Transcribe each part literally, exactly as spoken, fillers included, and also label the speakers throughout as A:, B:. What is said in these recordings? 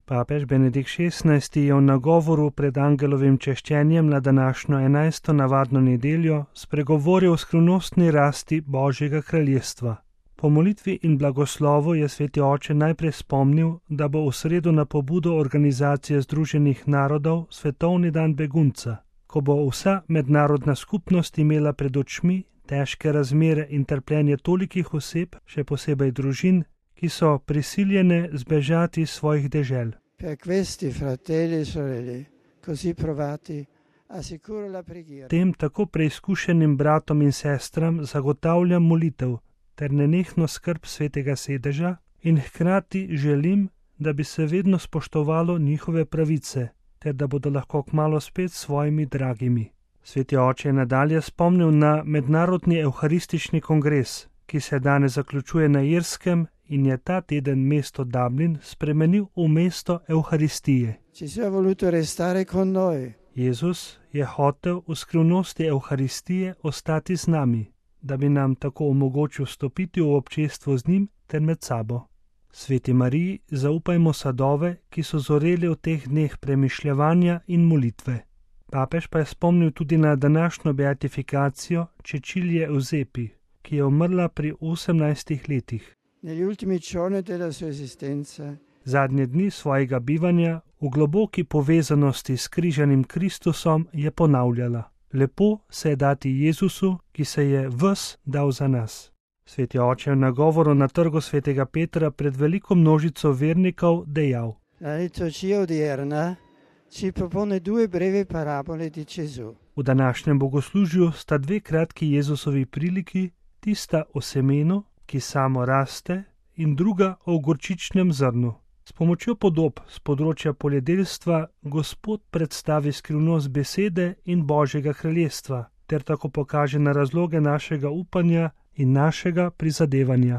A: Papež Benedikt šestnajsti je v nagovoru pred angelovim češčenjem na današnjo enajsto navadno nedeljo spregovoril o skrivnostni rasti Božjega kraljestva. Po molitvi in blagoslovu je sveti oče najprej spomnil, da bo v sredo na pobudo Organizacije združenih narodov svetovni dan begunca, ko bo vsa mednarodna skupnost imela pred očmi težke razmere in trpljenje tolikih oseb, še posebej družin, ki so prisiljene zbežati iz svojih dežel. Tem tako preizkušenim bratom in sestram zagotavljam molitev ter nenehno skrb svetega sedeža in hkrati želim, da bi se vedno spoštovalo njihove pravice ter da bodo lahko kmalu spet s svojimi dragimi. Sveti oče je nadalje spomnil na mednarodni evharistični kongres, ki se danes zaključuje na Irskem in je ta teden mesto Dublin spremenil v mesto Evharistije. Jezus je hotel v skrivnosti Evharistije ostati z nami, da bi nam tako omogočil stopiti v občestvo z njim ter med sabo. Sveti Mariji zaupajmo sadove, ki so zoreli v teh dneh premišljevanja in molitve. Papež pa je spomnil tudi na današnjo beatifikacijo Cecilije Eusepi, ki je umrla pri osemnajstih letih. Zadnje dni svojega bivanja v globoki povezanosti s križanim Kristusom je ponavljala: lepo se je dati Jezusu, ki se je ves dal za nas. Sveti oče je v nagovoru na trgu svetega Petra pred veliko množico vernikov dejal: v današnjem bogoslužju sta dve kratki Jezusovi priliki, tista o semenu, ki samo raste, in druga o gorčičnem zrnu. S pomočjo podob z področja poljedelstva Gospod predstavi skrivnost besede in Božjega kraljestva, ter tako pokaže na razloge našega upanja in našega prizadevanja.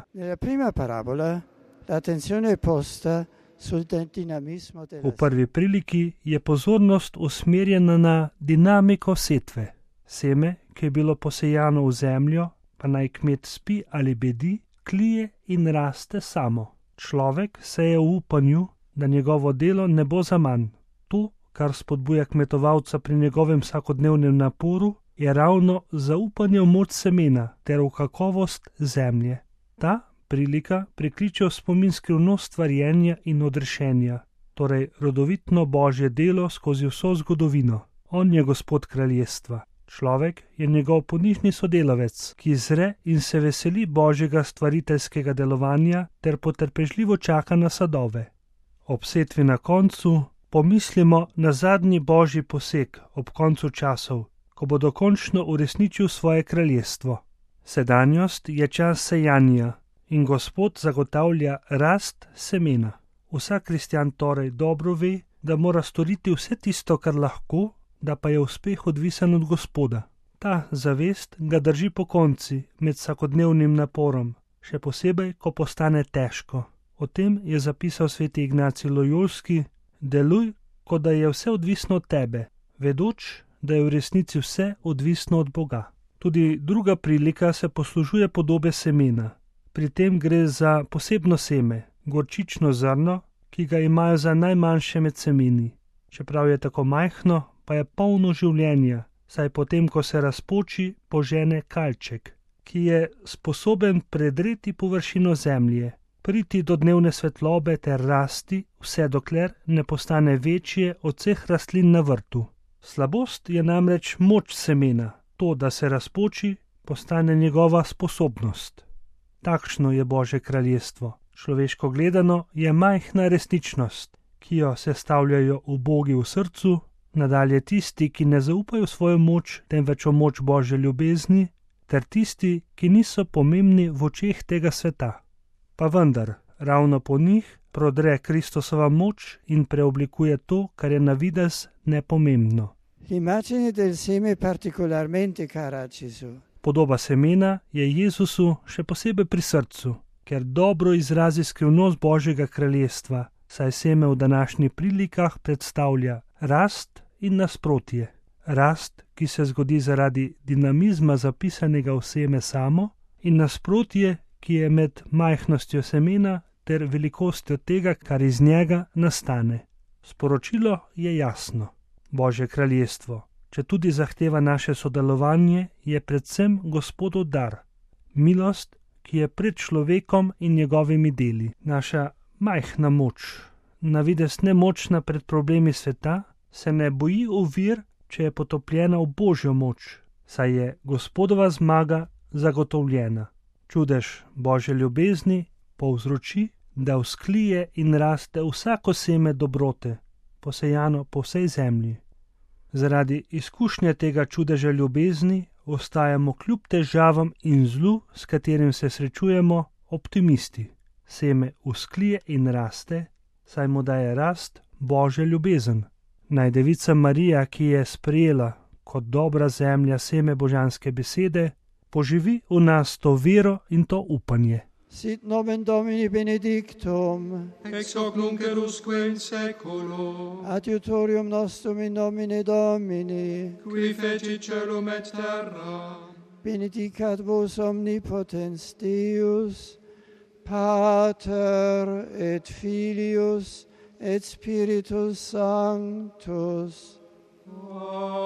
A: V prvi priliki je pozornost usmerjena na dinamiko setve. Seme, ki je bilo posejano v zemljo, pa naj kmet spi ali bedi, klije in raste samo. Človek se je v upanju, da njegovo delo ne bo zaman. To, kar spodbuja kmetovalca pri njegovem vsakodnevnem naporu, je ravno zaupanje v moč semena ter v kakovost zemlje. Ta prilika prikliče v spomin skrivnost stvarjenja in odrešenja, torej rodovitno Božje delo skozi vso zgodovino. On je Gospod kraljestva. Človek je njegov ponižni sodelavec, ki zre in se veseli Božjega stvariteljskega delovanja ter potrpežljivo čaka na sadove. Ob setvi na koncu pomislimo na zadnji Božji poseg ob koncu časov, ko bo dokončno uresničil svoje kraljestvo. Sedanjost je čas sejanja in Gospod zagotavlja rast semena. Vsak kristjan torej dobro ve, da mora storiti vse tisto, kar lahko, da pa je uspeh odvisen od Gospoda. Ta zavest ga drži pokonci med vsakodnevnim naporom, še posebej, ko postane težko. O tem je zapisal sveti Ignacij Lojolski: deluj, kot da je vse odvisno od tebe, vedoč, da je v resnici vse odvisno od Boga. Tudi druga prilika se poslužuje podobe semena. Pri tem gre za posebno seme, gorčično zrno, ki ga imajo za najmanjše med semeni. Čeprav je tako majhno, pa je polno življenja, saj potem, ko se razpoči, požene kalček, ki je sposoben predreti površino zemlje, priti do dnevne svetlobe ter rasti, vse dokler ne postane večje od vseh rastlin na vrtu. Slabost je namreč moč semena, to, da se razpoči, postane njegova sposobnost. Takšno je Božje kraljestvo. Človeško gledano je majhna resničnost, ki jo sestavljajo ubogi v srcu, nadalje tisti, ki ne zaupajo svojo moč, temveč v moč Božje ljubezni, ter tisti, ki niso pomembni v očeh tega sveta. Pa vendar, ravno po njih prodre Kristusova moč in preoblikuje to, kar je na videz nepomembno. Podoba semena je Jezusu še posebej pri srcu, ker dobro izrazi skrivnost Božjega kraljestva, saj seme v današnjih prilikah predstavlja rast in nasprotje. Rast, ki se zgodi zaradi dinamizma zapisanega v seme samo, in nasprotje, ki je med majhnostjo semena ter velikostjo tega, kar iz njega nastane. Sporočilo je jasno. Božje kraljestvo, če tudi zahteva naše sodelovanje, je predvsem Gospodov dar. Milost, ki je pred človekom in njegovimi deli. Naša majhna moč, navidez nemočna pred problemi sveta, se ne boji ovir, če je potopljena v Božjo moč, saj je Gospodova zmaga zagotovljena. Čudež Božje ljubezni povzroči, da vzklije in raste vsako seme dobrote, posejano po vsej zemlji. Zaradi izkušnje tega čudeža ljubezni ostajamo kljub težavam in zlu, s katerim se srečujemo, optimisti. Seme vzklije in raste, saj mu daje rast Božja ljubezen. Naj Devica Marija, ki je sprejela kot dobra zemlja seme božanske besede, poživi v nas to vero in to upanje.
B: Sit nomen Domini benedictum,
C: ex hoc nunc et usque in seculo,
B: adiutorium nostrum in nomine Domini,
C: qui fecit caelum et terra,
B: benedicat vos omnipotens Deus, Pater et Filius et Spiritus Sanctus.
C: Amen.